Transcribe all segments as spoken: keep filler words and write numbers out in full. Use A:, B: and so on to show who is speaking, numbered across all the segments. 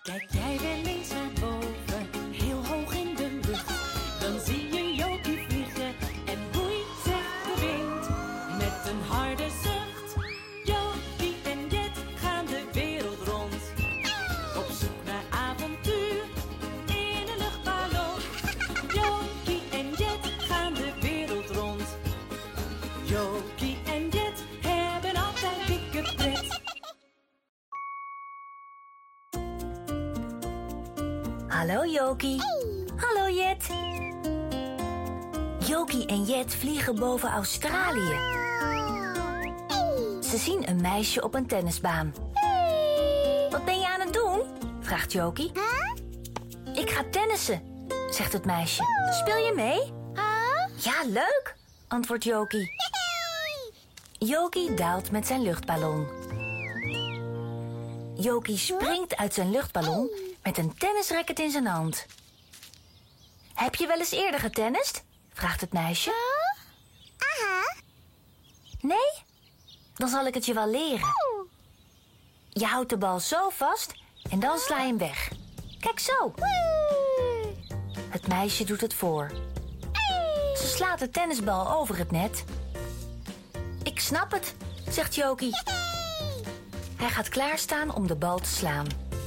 A: Kijk jij wel eens naar boven, heel hoog in de lucht, dan zie je Jokie vliegen en woei zegt de wind met een harde zucht. Jokie en Jet gaan de wereld rond, op zoek naar avontuur in een luchtballon. Jokie en Jet gaan de wereld rond. Jokie en Jet hebben altijd dikke pret.
B: Hallo Jokie. Hallo Jet. Jokie en Jet vliegen boven Australië. Ze zien een meisje op een tennisbaan. Wat ben je aan het doen? Vraagt Jokie. Ik ga tennissen, zegt het meisje. Speel je mee? Ja, leuk, antwoordt Jokie. Jokie daalt met zijn luchtballon. Jokie springt uit zijn luchtballon met een tennisracket in zijn hand. Heb je wel eens eerder getennist? Vraagt het meisje.
C: Aha.
B: Nee? Dan zal ik het je wel leren. Je houdt de bal zo vast en dan sla je hem weg. Kijk zo. Het meisje doet het voor. Ze slaat de tennisbal over het net. Ik snap het, zegt Jokie. Hij gaat klaarstaan om de bal te slaan.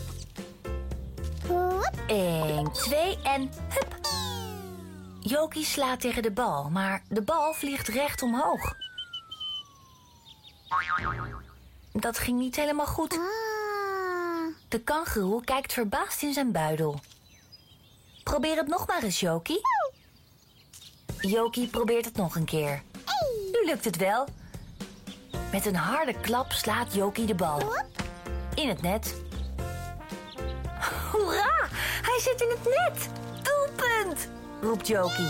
B: Eén, twee en hup. Jokie slaat tegen de bal, maar de bal vliegt recht omhoog. Dat ging niet helemaal goed. De kangoeroe kijkt verbaasd in zijn buidel. Probeer het nog maar eens, Jokie. Jokie probeert het nog een keer. Nu lukt het wel. Met een harde klap slaat Jokie de bal. In het net. Hoera! Hij zit in het net! Doelpunt! Roept Jokie.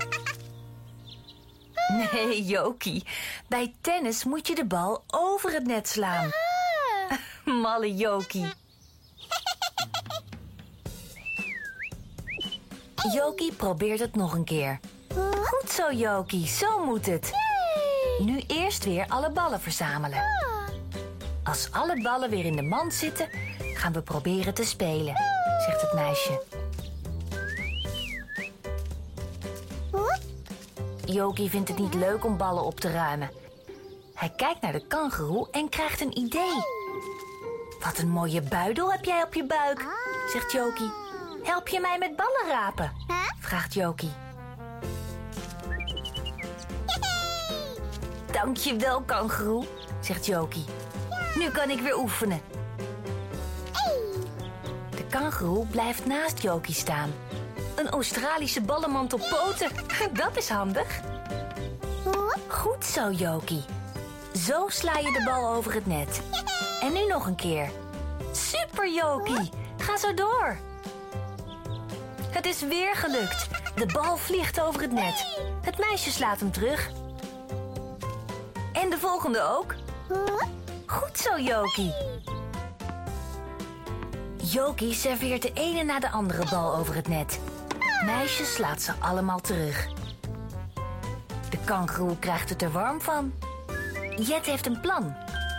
B: Nee, Jokie. Bij tennis moet je de bal over het net slaan. Malle Jokie. Jokie probeert het nog een keer. Goed zo, Jokie. Zo moet het. Nu eerst weer alle ballen verzamelen. Als alle ballen weer in de mand zitten, gaan we proberen te spelen, zegt het meisje. Jokie vindt het niet leuk om ballen op te ruimen. Hij kijkt naar de kangoeroe en krijgt een idee. Wat een mooie buidel heb jij op je buik, zegt Jokie. Help je mij met ballen rapen? Vraagt Jokie. Dankjewel, kangoeroe, zegt Jokie. Nu kan ik weer oefenen. De kangoeroe blijft naast Jokie staan. Een Australische ballenmand op poten, dat is handig. Goed zo, Jokie. Zo sla je de bal over het net. En nu nog een keer. Super, Jokie. Ga zo door. Het is weer gelukt. De bal vliegt over het net. Het meisje slaat hem terug. En de volgende ook. Goed zo, Jokie. Jokie serveert de ene na de andere bal over het net. Meisje slaat ze allemaal terug. De kangoeroe krijgt het er warm van. Jet heeft een plan.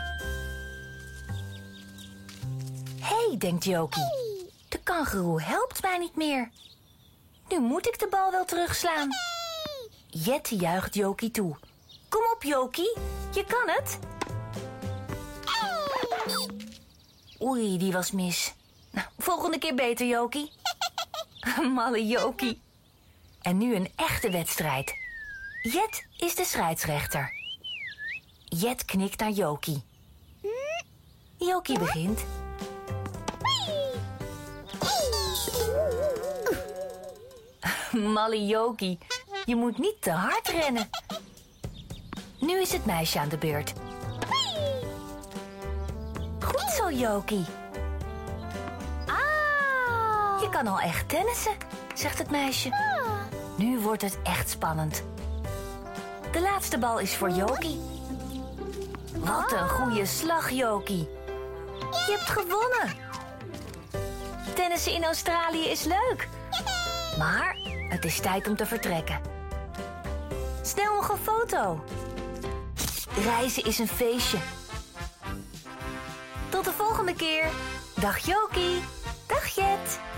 B: Hé, hey, denkt Jokie. De kangoeroe helpt mij niet meer. Nu moet ik de bal wel terugslaan. Jet juicht Jokie toe. Kom op, Jokie. Je kan het. Oei, die was mis. Nou, volgende keer beter, Jokie. Malle Jokie. En nu een echte wedstrijd. Jet is de scheidsrechter. Jet knikt naar Jokie. Jokie begint. Malle Jokie, je moet niet te hard rennen. Nu is het meisje aan de beurt. Goed zo, Jokie. Je kan al echt tennissen, zegt het meisje. Nu wordt het echt spannend. De laatste bal is voor Jokie. Wat een goede slag, Jokie. Je hebt gewonnen. Tennissen in Australië is leuk. Maar het is tijd om te vertrekken. Snel nog een foto. Reizen is een feestje. Tot de volgende keer. Dag Jokie. Dag. Dag Jet.